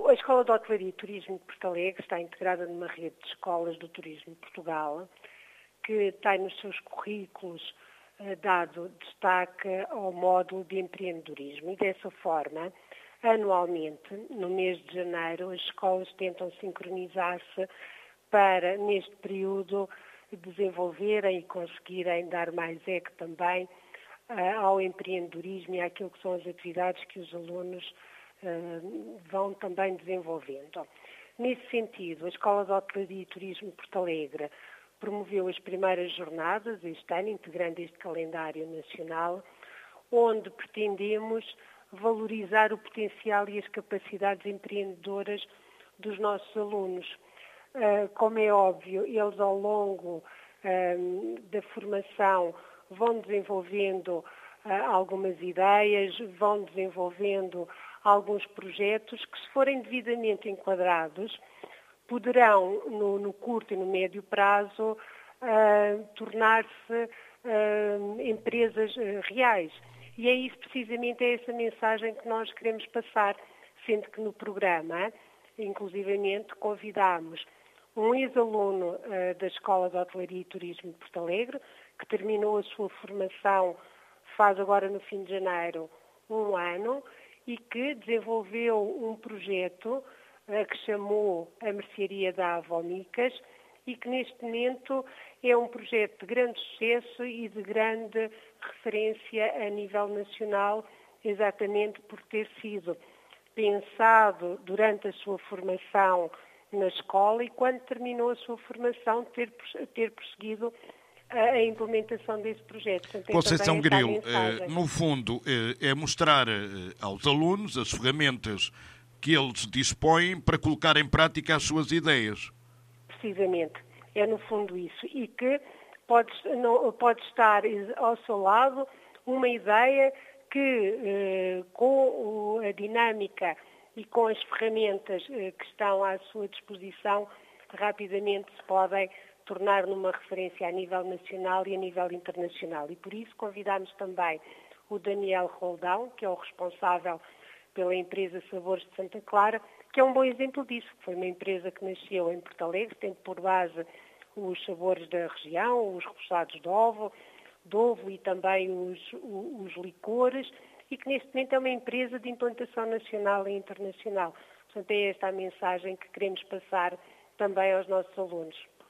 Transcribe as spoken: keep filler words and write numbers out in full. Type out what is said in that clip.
A Escola de Hotelaria e Turismo de Porto Alegre está integrada numa rede de escolas do turismo de Portugal, que tem nos seus currículos eh, dado destaque ao módulo de empreendedorismo. E dessa forma, anualmente, no mês de janeiro, as escolas tentam sincronizar-se para, neste período, desenvolverem e conseguirem dar mais eco também eh, ao empreendedorismo e àquilo que são as atividades que os alunos Uh, vão também desenvolvendo. Nesse sentido, a Escola de Hotelaria e Turismo de Porto Alegre promoveu as primeiras jornadas este ano, integrando este calendário nacional, onde pretendemos valorizar o potencial e as capacidades empreendedoras dos nossos alunos. Uh, como é óbvio, eles ao longo uh, da formação vão desenvolvendo uh, algumas ideias, vão desenvolvendo alguns projetos que, se forem devidamente enquadrados, poderão, no, no curto e no médio prazo, uh, tornar-se uh, empresas uh, reais. E é isso, precisamente, é essa mensagem que nós queremos passar, sendo que no programa, inclusivamente, convidamos um ex-aluno uh, da Escola de Hotelaria e Turismo de Porto Alegre, que terminou a sua formação, faz agora no fim de janeiro, um ano, e que desenvolveu um projeto uh, que chamou a Mercearia da Avonicas e que neste momento é um projeto de grande sucesso e de grande referência a nível nacional, exatamente por ter sido pensado durante a sua formação na escola e quando terminou a sua formação ter, ter prosseguido a implementação desse projeto. Portanto, Conceição Grilo, eh, no fundo, eh, é mostrar eh, aos alunos as ferramentas que eles dispõem para colocar em prática as suas ideias. Precisamente, é no fundo isso. E que pode, não, pode estar ao seu lado uma ideia que, eh, com a dinâmica e com as ferramentas eh, que estão à sua disposição, rapidamente se podem tornar numa referência a nível nacional e a nível internacional. E por isso convidamos também o Daniel Roldão, que é o responsável pela empresa Sabores de Santa Clara, que é um bom exemplo disso. Foi uma empresa que nasceu em Porto Alegre, tendo por base os sabores da região, os repousados de ovo, de ovo e também os, os, os licores, e que neste momento é uma empresa de implantação nacional e internacional. Portanto, é esta a mensagem que queremos passar também aos nossos alunos.